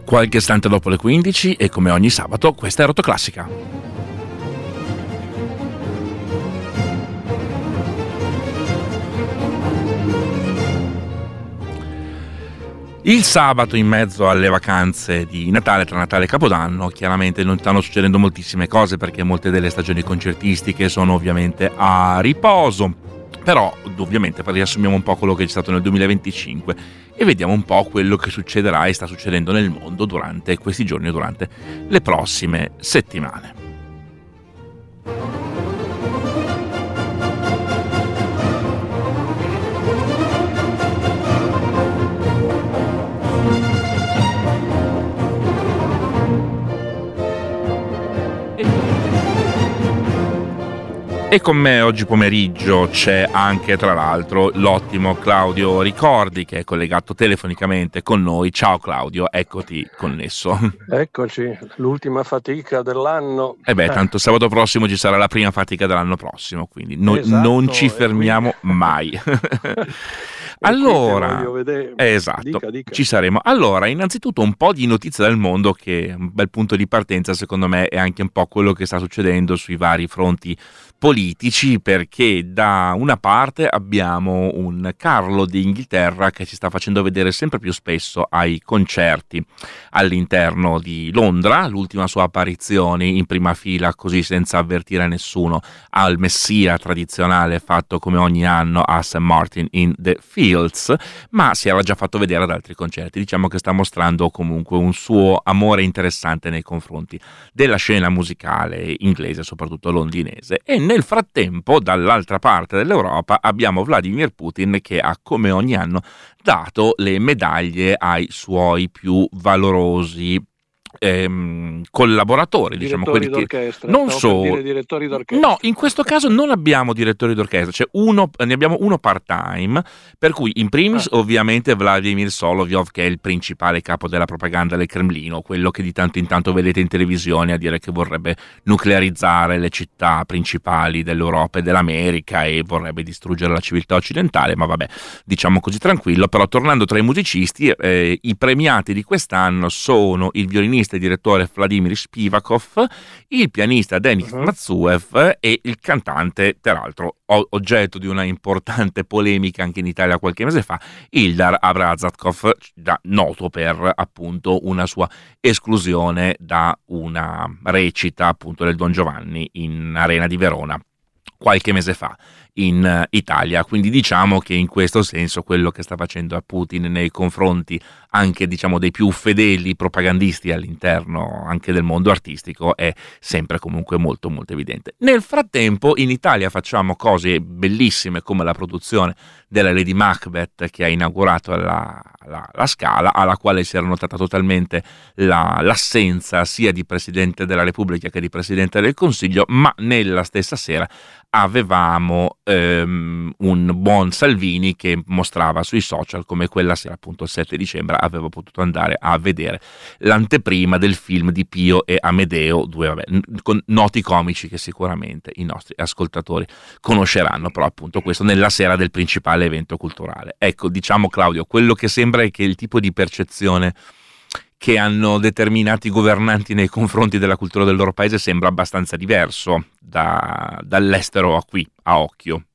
Qualche istante dopo le 15 e come ogni sabato questa è Rotoclassica. Il sabato, in mezzo alle vacanze di Natale, tra Natale e Capodanno, chiaramente non stanno succedendo moltissime cose perché molte delle stagioni concertistiche sono ovviamente a riposo. Però ovviamente riassumiamo un po' quello che è stato nel 2025 e vediamo un po' quello che succederà e sta succedendo nel mondo durante questi giorni e durante le prossime settimane. E con me oggi pomeriggio c'è anche, tra l'altro, l'ottimo Claudio Ricordi, che è collegato telefonicamente con noi. Ciao Claudio, eccoti connesso. Eccoci, l'ultima fatica dell'anno. Tanto sabato prossimo ci sarà la prima fatica dell'anno prossimo, quindi non ci fermiamo mai. Allora, esatto, dica. Ci saremo. Allora, innanzitutto un po' di notizie dal mondo, che è un bel punto di partenza, secondo me, è anche un po' quello che sta succedendo sui vari fronti politici, perché da una parte abbiamo un Carlo d'Inghilterra che si sta facendo vedere sempre più spesso ai concerti all'interno di Londra. L'ultima sua apparizione in prima fila, così senza avvertire nessuno, al Messia tradizionale fatto come ogni anno a St. Martin in the Fields, ma si era già fatto vedere ad altri concerti. Diciamo che sta mostrando comunque un suo amore interessante nei confronti della scena musicale inglese, soprattutto londinese. E nel frattempo, dall'altra parte dell'Europa, abbiamo Vladimir Putin che ha, come ogni anno, dato le medaglie ai suoi più valorosi collaboratori, diciamo, quelli che non sono direttori d'orchestra. No, in questo caso non abbiamo direttori d'orchestra, cioè ne abbiamo uno part-time, per cui in primis ovviamente Vladimir Solovyov, che è il principale capo della propaganda del Cremlino, quello che di tanto in tanto vedete in televisione a dire che vorrebbe nuclearizzare le città principali dell'Europa e dell'America e vorrebbe distruggere la civiltà occidentale, ma vabbè, diciamo così tranquillo. Però tornando tra i musicisti, i premiati di quest'anno sono il violinista e direttore Vladimir Spivakov, il pianista Denis Matsuev e il cantante, peraltro oggetto di una importante polemica anche in Italia qualche mese fa, Ildar Abrazakov, noto per appunto una sua esclusione da una recita appunto del Don Giovanni in Arena di Verona qualche mese fa in Italia. Quindi diciamo che in questo senso quello che sta facendo a Putin nei confronti anche, diciamo, dei più fedeli propagandisti all'interno anche del mondo artistico è sempre comunque molto molto evidente. Nel frattempo in Italia facciamo cose bellissime come la produzione della Lady Macbeth, che ha inaugurato la Scala, alla quale si era notata totalmente l'assenza sia di Presidente della Repubblica che di Presidente del Consiglio, ma nella stessa sera avevamo un buon Salvini che mostrava sui social come quella sera, appunto il 7 dicembre, aveva potuto andare a vedere l'anteprima del film di Pio e Amedeo, due con noti comici che sicuramente i nostri ascoltatori conosceranno, però appunto questo nella sera del principale evento culturale. Ecco, diciamo Claudio, quello che sembra è che il tipo di percezione che hanno determinati governanti nei confronti della cultura del loro paese sembra abbastanza diverso dall'estero a qui, a occhio.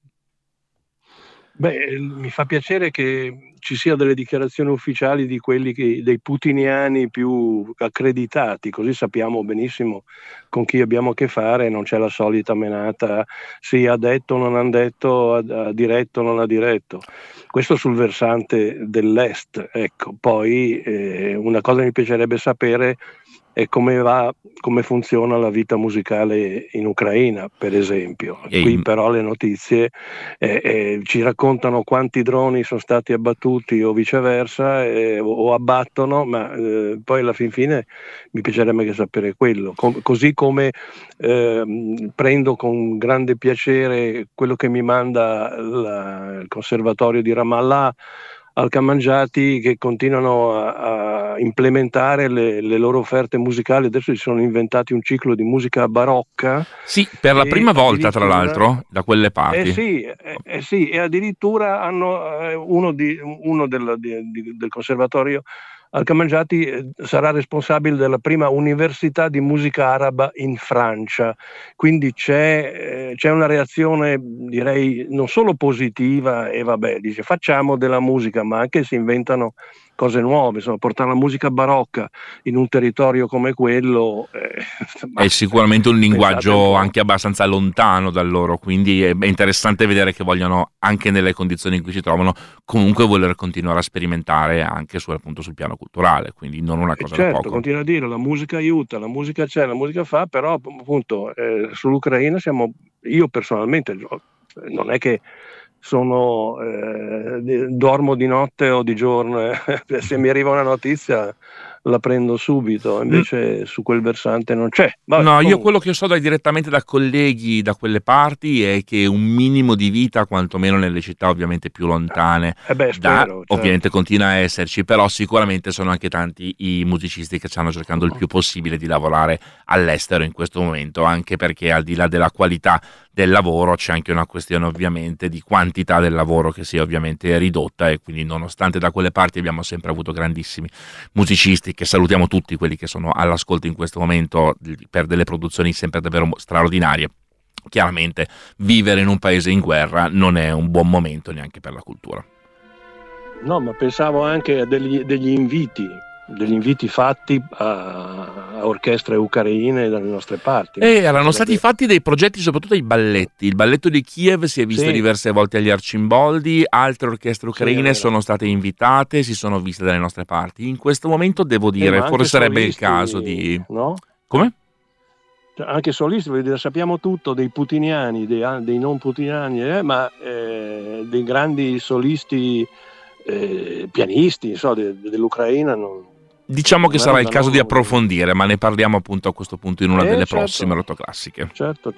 Beh, mi fa piacere che ci sia delle dichiarazioni ufficiali di quelli dei putiniani più accreditati, così sappiamo benissimo con chi abbiamo a che fare, non c'è la solita menata, sì, ha detto, non ha detto, ha diretto, non ha diretto. Questo sul versante dell'est. Ecco, poi una cosa mi piacerebbe sapere è come funziona la vita musicale in Ucraina, per esempio. Qui però le notizie ci raccontano quanti droni sono stati abbattuti o viceversa, o abbattono, ma poi alla fin fine mi piacerebbe anche sapere quello. Così come prendo con grande piacere quello che mi manda il conservatorio di Ramallah al Kamanjati, che continuano a implementare le loro offerte musicali. Adesso si sono inventati un ciclo di musica barocca. Sì, per la prima volta tra l'altro da quelle parti. Sì, e addirittura hanno uno del conservatorio Al-Khamanjati sarà responsabile della prima università di musica araba in Francia, quindi c'è una reazione, direi, non solo positiva, e vabbè, dice facciamo della musica, ma anche si inventano cose nuove, insomma, portare la musica barocca in un territorio come quello è sicuramente un linguaggio anche abbastanza lontano da loro, quindi è interessante vedere che vogliono, anche nelle condizioni in cui si trovano, comunque voler continuare a sperimentare anche appunto sul piano culturale, quindi non una cosa da poco. Continua a dire, la musica aiuta, la musica c'è, la musica fa, però appunto sull'Ucraina io personalmente non è che dormo di notte o di giorno, se mi arriva una notizia la prendo subito, invece su quel versante non c'è. Vabbè, no, io quello che so direttamente da colleghi da quelle parti è che un minimo di vita, quantomeno nelle città ovviamente più lontane, spero, certo. Ovviamente continua a esserci, però sicuramente sono anche tanti i musicisti che stanno cercando il più possibile di lavorare all'estero in questo momento, anche perché al di là della qualità del lavoro c'è anche una questione ovviamente di quantità del lavoro che si è ovviamente ridotta, e quindi nonostante da quelle parti abbiamo sempre avuto grandissimi musicisti, che salutiamo tutti quelli che sono all'ascolto in questo momento per delle produzioni sempre davvero straordinarie, chiaramente vivere in un paese in guerra non è un buon momento neanche per la cultura. No, ma pensavo anche a degli inviti fatti a orchestre ucraine dalle nostre parti. Erano stati fatti dei progetti, soprattutto dei balletti. Il balletto di Kiev si è visto diverse volte agli Arcimboldi, altre orchestre ucraine sono state invitate, si sono viste dalle nostre parti. In questo momento devo dire, forse sarebbe il caso di... No? Come? Anche solisti, voglio dire, sappiamo tutto dei putiniani, dei non putiniani, ma dei grandi solisti pianisti, dell'Ucraina diciamo che sarà il caso di approfondire, ma ne parliamo appunto a questo punto in una delle prossime rotoclassiche. Certo.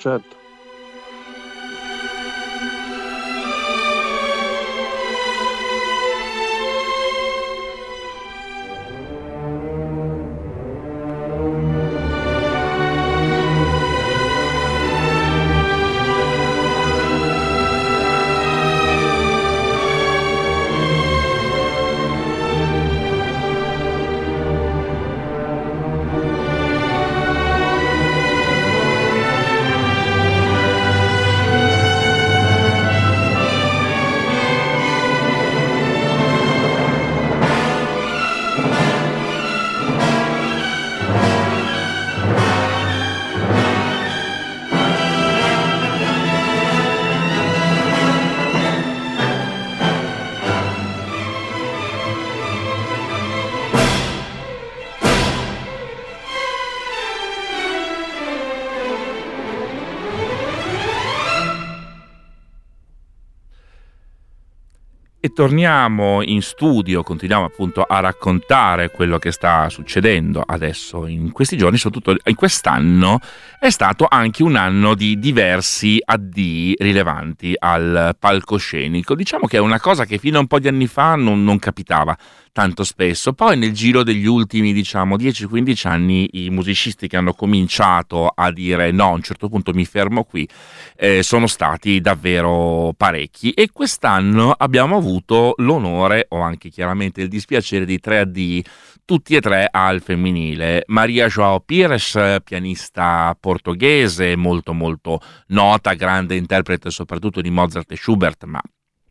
E torniamo in studio, continuiamo appunto a raccontare quello che sta succedendo adesso in questi giorni, soprattutto in quest'anno è stato anche un anno di diversi addii rilevanti al palcoscenico. Diciamo che è una cosa che fino a un po' di anni fa non capitava tanto spesso, poi nel giro degli ultimi 10-15 anni i musicisti che hanno cominciato a dire no, a un certo punto mi fermo qui, sono stati davvero parecchi, e quest'anno abbiamo avuto l'onore o anche chiaramente il dispiacere di 3 addii, tutti e 3 al femminile. Maria João Pires, pianista portoghese molto molto nota, grande interprete soprattutto di Mozart e Schubert, ma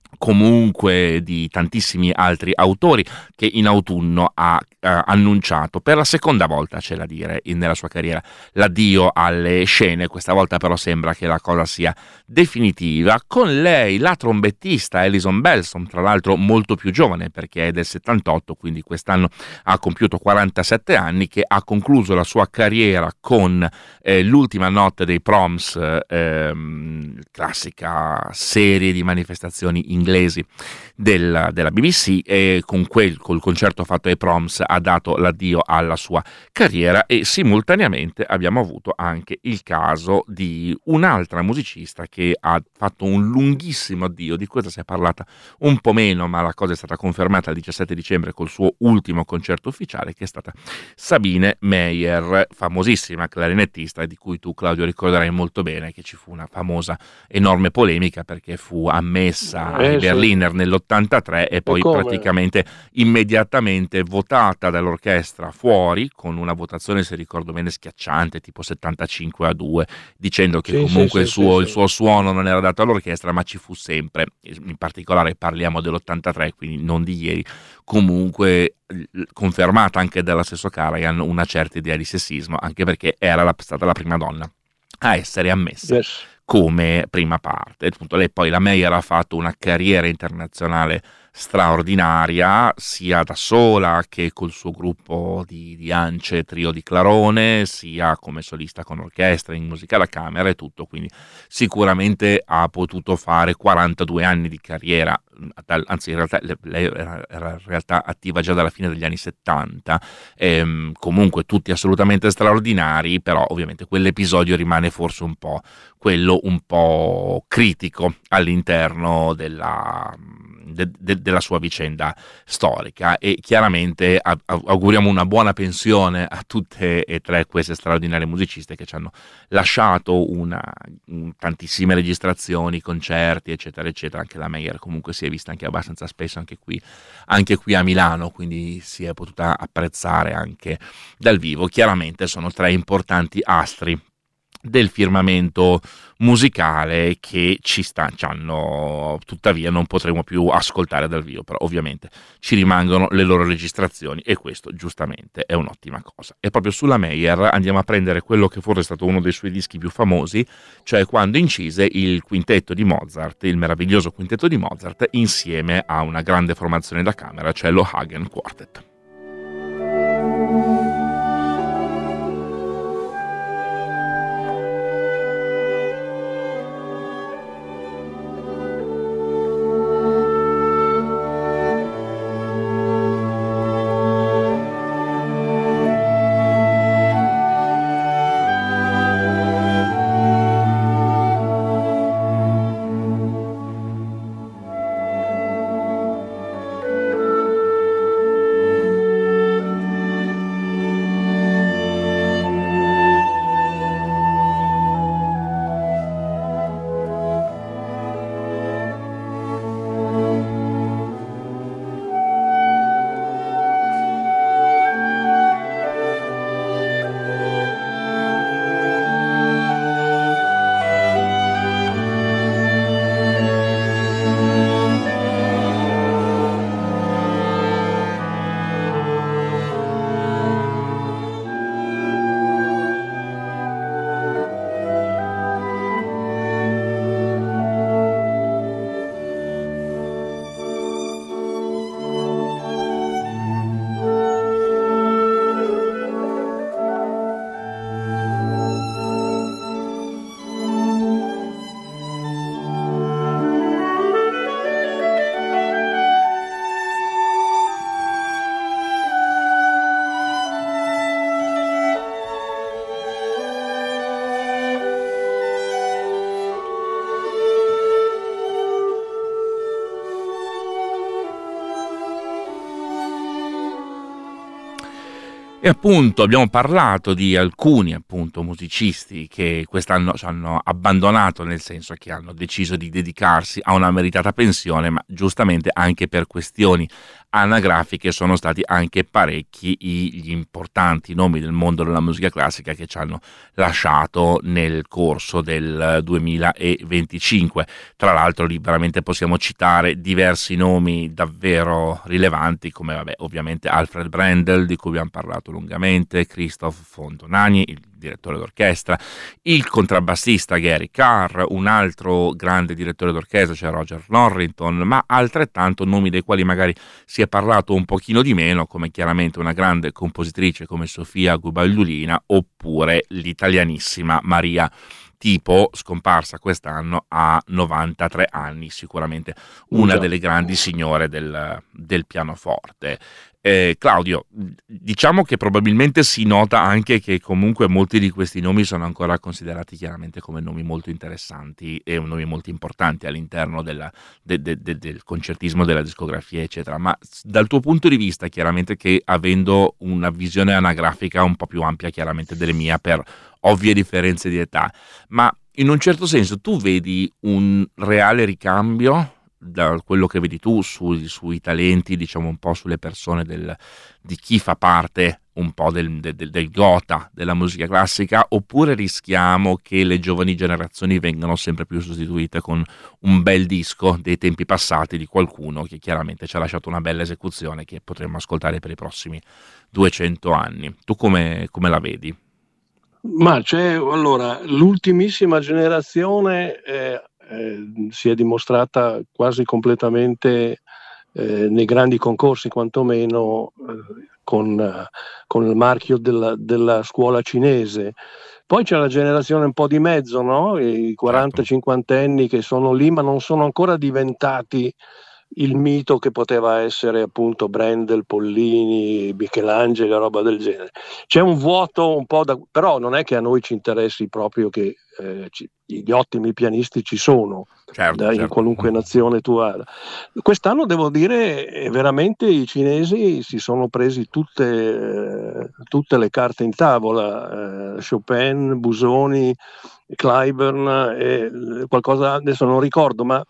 comunque di tantissimi altri autori, che in autunno ha annunciato per la seconda volta, c'è da dire, nella sua carriera, l'addio alle scene. Questa volta però sembra che la cosa sia definitiva. Con lei la trombettista Alison Belsom, tra l'altro molto più giovane perché è del 78, quindi quest'anno ha compiuto 47 anni, che ha concluso la sua carriera con l'ultima notte dei Proms, classica serie di manifestazioni inglesi della BBC, e col concerto fatto ai Proms ha dato l'addio alla sua carriera. E simultaneamente abbiamo avuto anche il caso di un'altra musicista che ha fatto un lunghissimo addio, di questa si è parlata un po' meno, ma la cosa è stata confermata il 17 dicembre col suo ultimo concerto ufficiale, che è stata Sabine Meyer, famosissima clarinettista, di cui tu, Claudio, ricorderai molto bene che ci fu una famosa enorme polemica perché fu ammessa ai Berliner nell'83 e poi come? praticamente immediatamente votata dall'orchestra fuori con una votazione, se ricordo bene, schiacciante, tipo 75-2, dicendo che comunque il suo suono non era adatto all'orchestra, ma ci fu sempre. In particolare parliamo dell'83, quindi non di ieri, comunque confermata anche dalla stesso Karajan una certa idea di sessismo, anche perché era stata la prima donna a essere ammessa come prima parte. Appunto, lei poi, la Meyer, ha fatto una carriera internazionale straordinaria, sia da sola che col suo gruppo di Ance, trio di Clarone, sia come solista con orchestra, in musica da camera e tutto, quindi sicuramente ha potuto fare 42 anni di carriera, anzi in realtà lei era in realtà attiva già dalla fine degli anni 70, comunque tutti assolutamente straordinari, però ovviamente quell'episodio rimane forse un po' quello un po' critico all'interno della sua vicenda storica, e chiaramente auguriamo una buona pensione a tutte e tre queste straordinarie musiciste che ci hanno lasciato tantissime registrazioni, concerti, eccetera eccetera. Anche la Meyer comunque si è vista anche abbastanza spesso anche qui a Milano, quindi si è potuta apprezzare anche dal vivo. Chiaramente sono tre importanti astri del firmamento musicale che tuttavia non potremo più ascoltare dal vivo, però ovviamente ci rimangono le loro registrazioni, e questo giustamente è un'ottima cosa. E proprio sulla Meyer andiamo a prendere quello che forse è stato uno dei suoi dischi più famosi, cioè quando incise il quintetto di Mozart, il meraviglioso quintetto di Mozart, insieme a una grande formazione da camera, cioè lo Hagen Quartet. E appunto abbiamo parlato di alcuni musicisti che quest'anno ci hanno abbandonato, nel senso che hanno deciso di dedicarsi a una meritata pensione, ma giustamente anche per questioni anagrafiche sono stati anche parecchi gli importanti nomi del mondo della musica classica che ci hanno lasciato nel corso del 2025. Tra l'altro lì veramente possiamo citare diversi nomi davvero rilevanti, come ovviamente Alfred Brendel, di cui abbiamo parlato lungamente, Christoph von Dohnanyi, il direttore d'orchestra, il contrabbassista Gary Carr, un altro grande direttore d'orchestra, cioè Roger Norrington, ma altrettanto nomi dei quali magari si è parlato un pochino di meno, come chiaramente una grande compositrice come Sofia Gubajdulina, oppure l'italianissima Maria Tipo, scomparsa quest'anno a 93 anni, sicuramente una delle grandi signore del pianoforte. Claudio, diciamo che probabilmente si nota anche che comunque molti di questi nomi sono ancora considerati chiaramente come nomi molto interessanti e nomi molto importanti all'interno del concertismo, della discografia, eccetera, ma dal tuo punto di vista, chiaramente, che avendo una visione anagrafica un po' più ampia chiaramente delle mie per ovvie differenze di età, ma in un certo senso tu vedi un reale ricambio da quello che vedi tu sui talenti, diciamo un po' sulle persone di chi fa parte un po' del gotha della musica classica, oppure rischiamo che le giovani generazioni vengano sempre più sostituite con un bel disco dei tempi passati di qualcuno che chiaramente ci ha lasciato una bella esecuzione che potremmo ascoltare per i prossimi 200 anni? Tu come la vedi? Ma allora, l'ultimissima generazione si è dimostrata quasi completamente nei grandi concorsi, quantomeno con il marchio della scuola cinese. Poi c'è la generazione un po' di mezzo, no? I 40-50 anni che sono lì, ma non sono ancora diventati il mito che poteva essere appunto Brendel, Pollini, Michelangelo e roba del genere. C'è un vuoto un po' però non è che a noi ci interessi proprio che gli ottimi pianisti ci sono, certo. in qualunque nazione tu hai. Quest'anno devo dire veramente i cinesi si sono presi tutte le carte in tavola, Chopin, Busoni, Clyburn, qualcosa adesso non ricordo, ma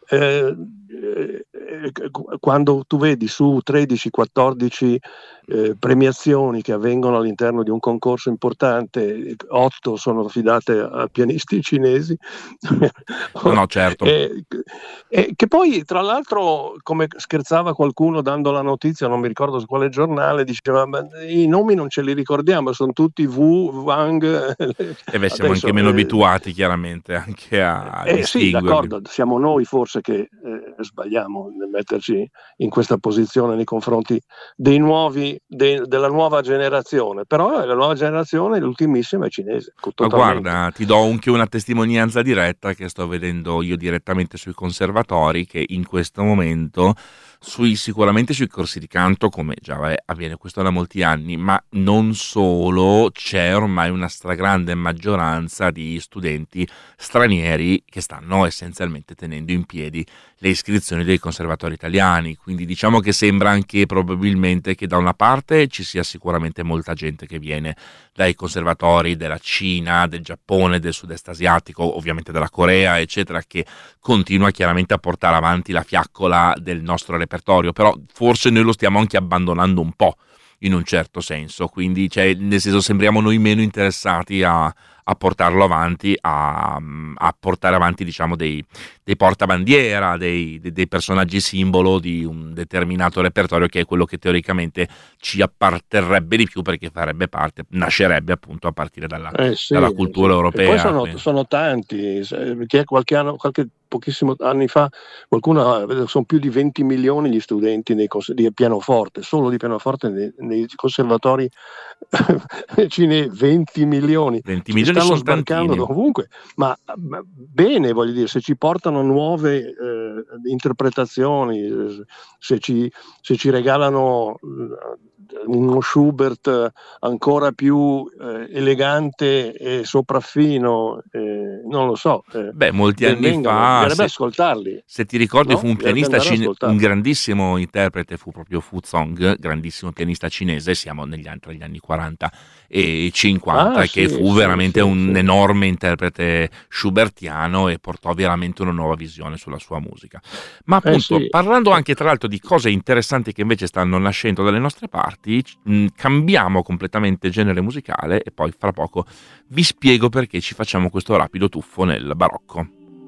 quando tu vedi su 13-14 premiazioni che avvengono all'interno di un concorso importante, 8 sono affidate a pianisti cinesi. No, certo. Che poi tra l'altro, come scherzava qualcuno dando la notizia, non mi ricordo su quale giornale, diceva i nomi non ce li ricordiamo, sono tutti Wang. E siamo anche meno abituati chiaramente anche a distinguerli. Sì, d'accordo, siamo noi forse che sbagliamo nel metterci in questa posizione nei confronti dei nuovi, della nuova generazione, però la nuova generazione, l'ultimissima, è cinese. Ma guarda, ti do anche una testimonianza diretta che sto vedendo io direttamente sui conservatori, che in questo momento sicuramente sui corsi di canto, come già avviene questo da molti anni, ma non solo, c'è ormai una stragrande maggioranza di studenti stranieri che stanno essenzialmente tenendo in piedi le iscrizioni dei conservatori italiani, quindi diciamo che sembra anche probabilmente che da una parte ci sia sicuramente molta gente che viene dai conservatori della Cina, del Giappone, del sud-est asiatico, ovviamente della Corea, eccetera, che continua chiaramente a portare avanti la fiaccola del nostro repertorio, però forse noi lo stiamo anche abbandonando un po' in un certo senso, quindi nel senso sembriamo noi meno interessati a portarlo avanti, a portare avanti diciamo dei portabandiera, dei personaggi simbolo di un determinato repertorio, che è quello che teoricamente ci apparterrebbe di più, perché nascerebbe appunto a partire dalla cultura europea. E poi sono tanti, che qualche pochissimo anni fa qualcuno, sono più di 20 milioni gli studenti di pianoforte, solo di pianoforte nei conservatori cinesi, 20 milioni. 20 milioni stanno sbarcando dovunque, ma bene, voglio dire, se ci portano nuove interpretazioni, se ci regalano uno Schubert ancora più elegante e sopraffino, non lo so. Molti anni fa, ascoltarli. Se ti ricordi, fu un pianista un grandissimo interprete, fu proprio Fu Zong, grandissimo pianista cinese, siamo tra gli anni 40 e 50, che fu veramente un enorme interprete schubertiano e portò veramente una nuova visione sulla sua musica. Ma appunto, parlando anche tra l'altro di cose interessanti che invece stanno nascendo dalle nostre parti, cambiamo completamente genere musicale e poi fra poco vi spiego perché ci facciamo questo rapido tuffo nel barocco.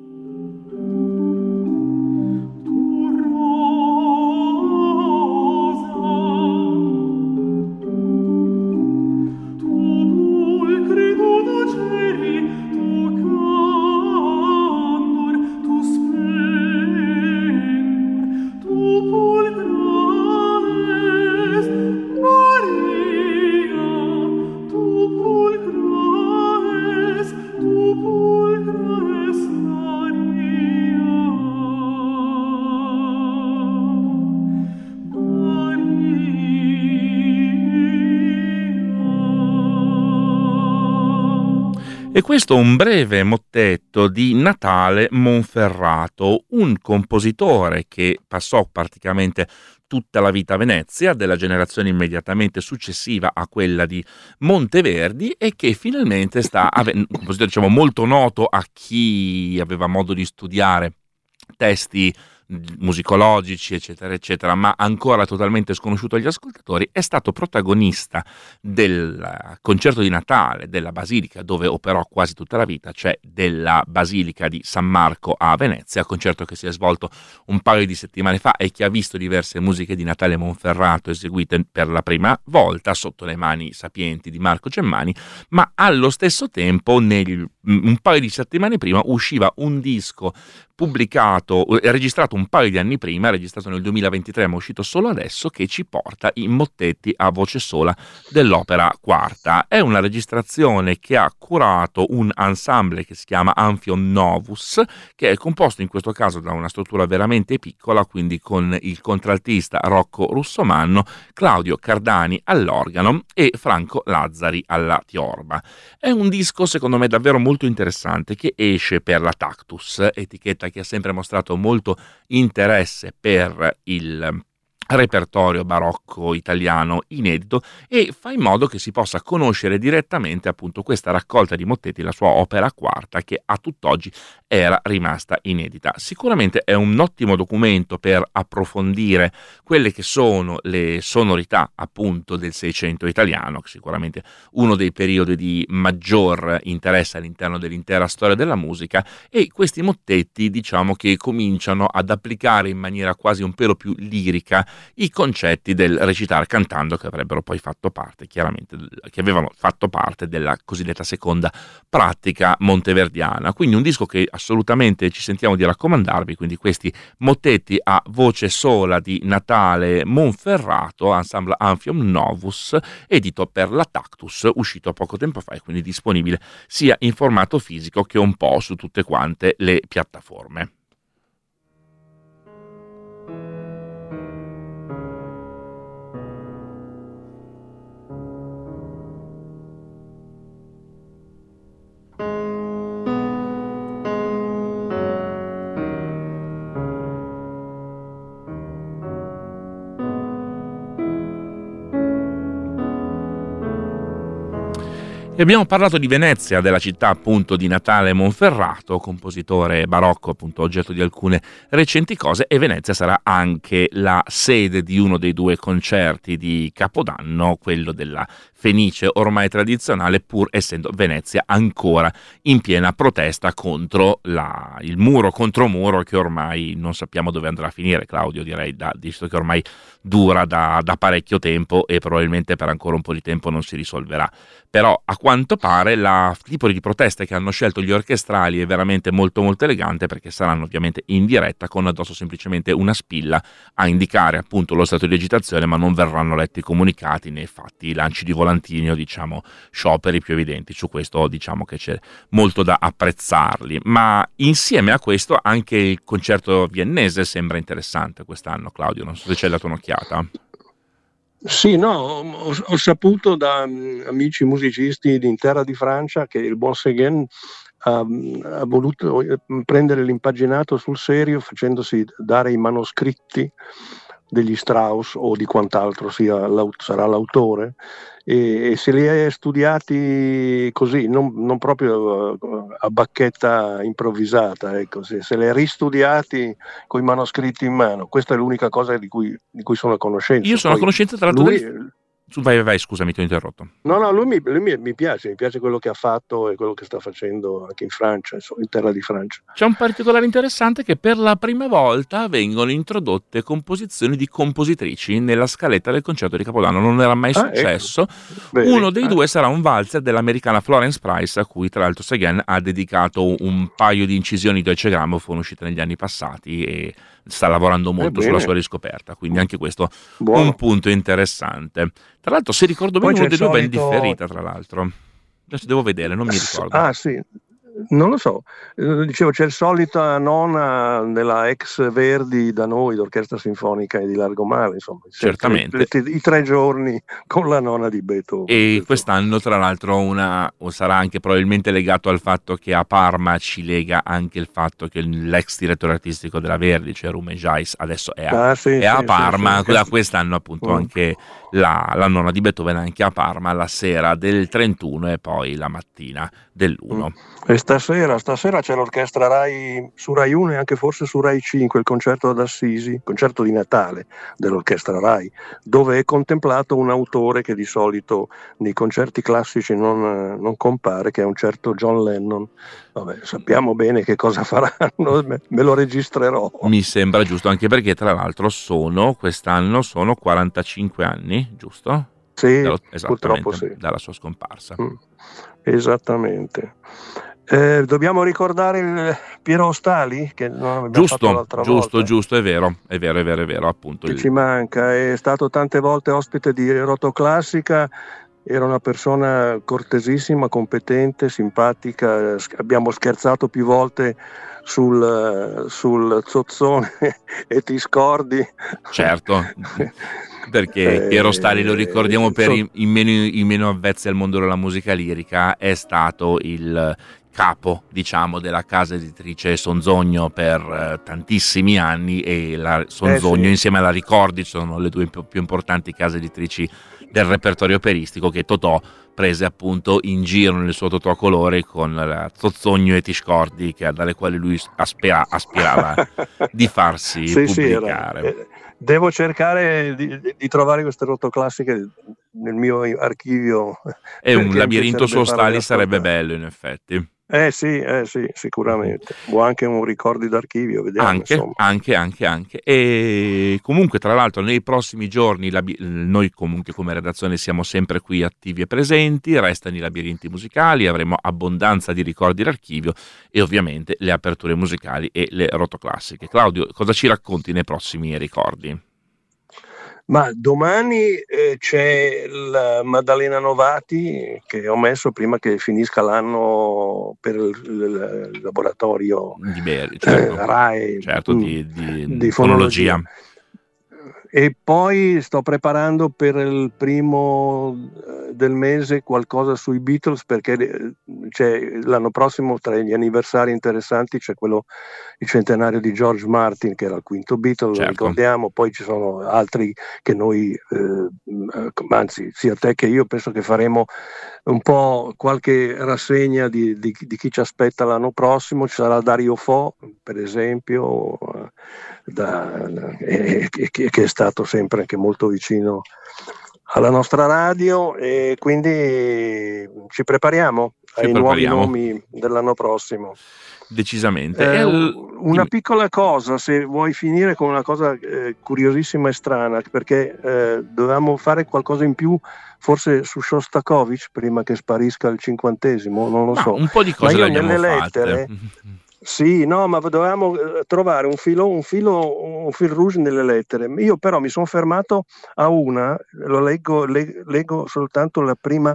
E questo è un breve mottetto di Natale Monferrato, un compositore che passò praticamente tutta la vita a Venezia, della generazione immediatamente successiva a quella di Monteverdi, e che finalmente un compositore molto noto a chi aveva modo di studiare testi musicologici, eccetera, eccetera, ma ancora totalmente sconosciuto agli ascoltatori, è stato protagonista del concerto di Natale della Basilica, dove operò quasi tutta la vita, cioè della Basilica di San Marco a Venezia, concerto che si è svolto un paio di settimane fa e che ha visto diverse musiche di Natale Monferrato eseguite per la prima volta sotto le mani sapienti di Marco Cemmani, ma allo stesso tempo, un paio di settimane prima, usciva un disco pubblicato, registrato un paio di anni prima, registrato nel 2023 ma uscito solo adesso, che ci porta i mottetti a voce sola dell'opera quarta. È una registrazione che ha curato un ensemble che si chiama Amphion Novus, che è composto in questo caso da una struttura veramente piccola, quindi con il contraltista Rocco Russomanno, Claudio Cardani all'organo e Franco Lazzari alla tiorba. È un disco secondo me davvero molto interessante, che esce per la Tactus, etichetta che ha sempre mostrato molto interesse per il repertorio barocco italiano inedito, e fa in modo che si possa conoscere direttamente appunto questa raccolta di mottetti, la sua opera quarta, che a tutt'oggi era rimasta inedita. Sicuramente è un ottimo documento per approfondire quelle che sono le sonorità appunto del Seicento italiano, sicuramente uno dei periodi di maggior interesse all'interno dell'intera storia della musica, e questi mottetti diciamo che cominciano ad applicare in maniera quasi un pelo più lirica i concetti del recitare cantando, che avrebbero poi fatto parte, chiaramente, che avevano fatto parte della cosiddetta seconda pratica monteverdiana. Quindi un disco che assolutamente ci sentiamo di raccomandarvi, quindi questi mottetti a voce sola di Natale Monferrato, ensemble Amphion Novus, edito per la Tactus, uscito poco tempo fa e quindi disponibile sia in formato fisico che un po' su tutte quante le piattaforme. E abbiamo parlato di Venezia, della città appunto di Natale Monferrato, compositore barocco appunto oggetto di alcune recenti cose, e Venezia sarà anche la sede di uno dei due concerti di Capodanno, quello della Fenice ormai tradizionale, pur essendo Venezia ancora in piena protesta contro il muro contro muro, che ormai non sappiamo dove andrà a finire, Claudio, direi, visto che ormai dura da parecchio tempo e probabilmente per ancora un po' di tempo non si risolverà. Però a quanto pare il tipo di proteste che hanno scelto gli orchestrali è veramente molto molto elegante, perché saranno ovviamente in diretta con addosso semplicemente una spilla a indicare appunto lo stato di agitazione, ma non verranno letti i comunicati né fatti lanci di volantini o diciamo scioperi più evidenti. Su questo diciamo che c'è molto da apprezzarli, ma insieme a questo anche il concerto viennese sembra interessante quest'anno. Claudio, non so se ci hai dato un'occhiata. Sì, no, ho saputo da amici musicisti di Terra di Francia che il buon Séguin ha voluto prendere l'impaginato sul serio, facendosi dare i manoscritti degli Strauss o di quant'altro sarà l'autore, e se li è studiati così, non proprio a bacchetta improvvisata, ecco, se li è ristudiati con i manoscritti in mano. Questa è l'unica cosa di cui sono a conoscenza. Io sono a conoscenza tra l'altro Vai, scusami, ti ho interrotto. No, lui mi piace quello che ha fatto e quello che sta facendo anche in Francia, insomma, in Terra di Francia. C'è un particolare interessante, che per la prima volta vengono introdotte composizioni di compositrici nella scaletta del concerto di Capodanno. Non era mai successo. Ecco. Uno dei due sarà un valzer dell'americana Florence Price, a cui tra l'altro Séguin ha dedicato un paio di incisioni Deutsche Grammophon uscite negli anni passati, e sta lavorando molto sulla sua riscoperta, quindi anche questo un punto interessante. Tra l'altro, se ricordo bene, uno dei due va in differita, tra l'altro. Adesso devo vedere, non mi ricordo. Ah, sì. Non lo so, dicevo, c'è il solita nona della ex Verdi da noi, l'Orchestra Sinfonica di Largomare, insomma, certamente i 3 giorni con la nona di Beethoven. E quest'anno tra l'altro sarà anche probabilmente legato al fatto che a Parma ci lega anche il fatto che l'ex direttore artistico della Verdi, cioè Rumen Jais, adesso è a Parma. Da quest'anno appunto anche la nona di Beethoven anche a Parma la sera del 31 e poi la mattina dell'1. Stasera c'è l'orchestra Rai su Rai 1 e anche forse su Rai 5, il concerto ad Assisi, concerto di Natale dell'orchestra Rai, dove è contemplato un autore che di solito nei concerti classici non compare, che è un certo John Lennon. Vabbè, sappiamo bene che cosa faranno, me lo registrerò. Mi sembra giusto, anche perché tra l'altro quest'anno sono 45 anni, giusto? Sì, purtroppo sì. Dalla sua scomparsa. Esattamente. Dobbiamo ricordare il Piero Ostali che non abbiamo fatto l'altra volta. Giusto, è vero, appunto. Che ci manca, è stato tante volte ospite di Rotoclassica, era una persona cortesissima, competente, simpatica, abbiamo scherzato più volte sul zozzone e ti scordi. Certo, perché Piero Stali, lo ricordiamo per i meno avvezzi al mondo della musica lirica, è stato il capo, diciamo, della casa editrice Sonzogno per tantissimi anni, e la Sonzogno insieme alla Ricordi sono le due più importanti case editrici del repertorio operistico, che Totò prese appunto in giro nel suo Totò colore con la Zozzogno e Tiscordi, dalle quali lui aspirava di farsi pubblicare. Devo cercare di trovare queste rotoclassiche nel mio archivio. E un labirinto su Ostali sarebbe bello, in effetti. Sì, sicuramente. O anche un ricordi d'archivio, vediamo. Anche. E comunque, tra l'altro, nei prossimi giorni noi comunque come redazione siamo sempre qui attivi e presenti, restano i labirinti musicali, avremo abbondanza di ricordi d'archivio e ovviamente le aperture musicali e le rotoclassiche. Claudio, cosa ci racconti nei prossimi ricordi? Ma domani c'è la Maddalena Novati, che ho messo prima che finisca l'anno per il laboratorio di Beri, certo. RAI di fonologia. E poi sto preparando per il primo del mese qualcosa sui Beatles, perché c'è l'anno prossimo, tra gli anniversari interessanti, c'è il centenario di George Martin, che era il quinto Beatle, lo ricordiamo. Poi ci sono altri che noi, anzi sia te che io, penso che faremo un po' qualche rassegna di chi ci aspetta l'anno prossimo. Ci sarà Dario Fo, per esempio, che è stato sempre anche molto vicino alla nostra radio, e quindi ci prepariamo ai nuovi nomi dell'anno prossimo. Decisamente. Una piccola cosa, se vuoi finire con una cosa curiosissima e strana, perché dovevamo fare qualcosa in più forse su Shostakovich prima che sparisca il 50°, non lo so. Un po' di cose le abbiamo fatte. Sì, no, ma dovevamo trovare un fil rouge nelle lettere. Io però mi sono fermato a una, lo leggo soltanto la prima,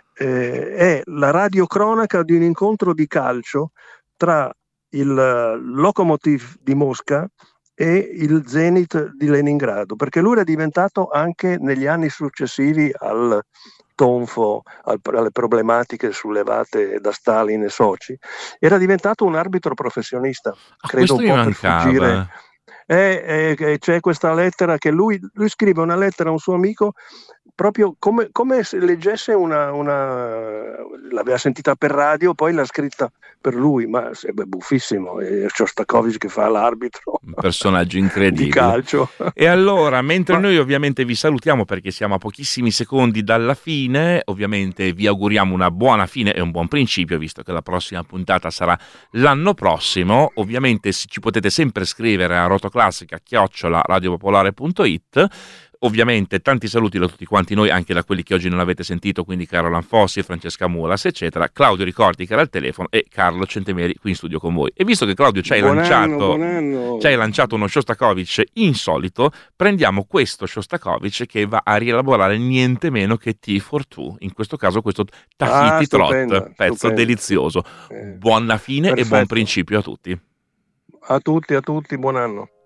è la radiocronaca di un incontro di calcio tra il Lokomotiv di Mosca e il Zenit di Leningrado, perché lui era diventato anche negli anni successivi al tonfo, alle problematiche sollevate da Stalin e soci, era diventato un arbitro professionista. Credo un po' per fuggire. C'è questa lettera che lui scrive una lettera a un suo amico, proprio come se leggesse l'aveva sentita per radio, poi l'ha scritta per lui, ma è buffissimo, è Shostakovich che fa l'arbitro, un personaggio incredibile di calcio. E allora, mentre noi ovviamente vi salutiamo perché siamo a pochissimi secondi dalla fine, ovviamente vi auguriamo una buona fine e un buon principio, visto che la prossima puntata sarà l'anno prossimo. Ovviamente ci potete sempre scrivere a rotoclassica@radiopopolare.it. Ovviamente tanti saluti da tutti quanti noi, anche da quelli che oggi non avete sentito, quindi Carolan Fossi, Francesca Mulas, eccetera, Claudio Ricordi che era al telefono e Carlo Centemeri qui in studio con voi. E visto che Claudio ci hai lanciato uno Shostakovich insolito, prendiamo questo Shostakovich che va a rielaborare niente meno che Tea for Two, in questo caso questo Tahiti Trot, pezzo delizioso. Buona fine. Perfetto. E buon principio a tutti. A tutti, buon anno.